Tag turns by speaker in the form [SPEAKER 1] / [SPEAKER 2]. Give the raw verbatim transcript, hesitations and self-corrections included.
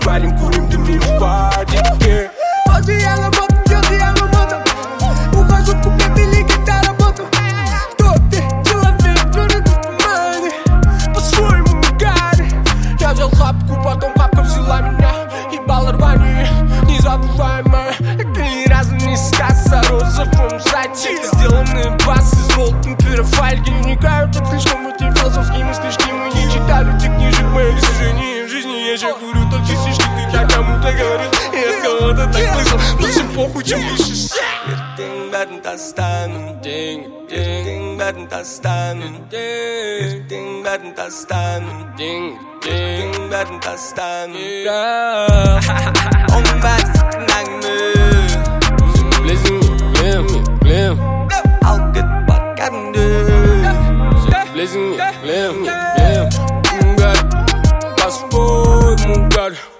[SPEAKER 1] парень, курим, дымим в паре.
[SPEAKER 2] Позже я работаю, делаю я работаю. Ухожу в купе, били гитара работу. Кто ты? Человек, твердый в тумане. По-своему гарри. Я взял хапку, потом хапка взяла меня. Ебало рвание, незабываемое. Ты разные сказ о розовом сайте. Сделанные басы, золотым пирофальги. Уникают от слишком эти философские мыслишки. Мы не читали этих книжек, мои достижения в жизни. Я же курю только стишки, ты я кому-то говорил. И от кого-то так слышал. Лучше похуй, чем пишешь.
[SPEAKER 1] Ертең бәрін тастаймын, ертең бәрін тастаймын, ертең бәрін тастаймын, ертең бәрін тастаймын. Оның бәрі сыртын әңгіме. Сен білесің, білем, білем. Алып кетіп бар кәдімді. Сен білесің, білем, білем. Оның бәрі по-своему бәрі.